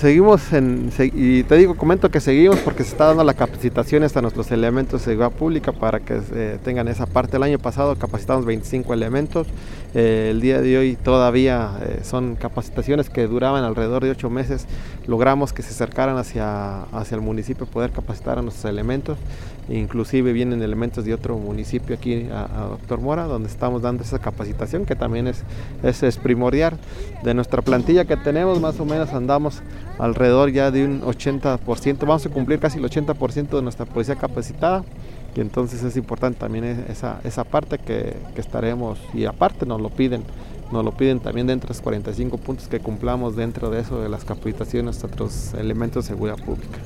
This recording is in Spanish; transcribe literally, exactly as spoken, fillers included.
seguimos en, y te digo, comento que seguimos porque se está dando la capacitación a nuestros elementos de seguridad pública para que eh, tengan esa parte. El año pasado capacitamos veinticinco elementos, eh, el día de hoy todavía eh, son capacitaciones que duraban alrededor de ocho meses, logramos que se acercaran hacia, hacia el municipio, poder capacitar a nuestros elementos, inclusive vienen elementos de otro municipio aquí a, a Doctor Mora, donde estamos dando esa capacitación que también es, es, es primordial. De nuestra plantilla que tenemos, más o menos andamos alrededor ya de un ochenta por ciento, vamos a cumplir casi el ochenta por ciento de nuestra policía capacitada, y entonces es importante también esa, esa parte que, que estaremos, y aparte nos lo piden, nos lo piden también dentro de los cuarenta y cinco puntos que cumplamos dentro de eso de las capacitaciones de nuestros elementos de seguridad pública.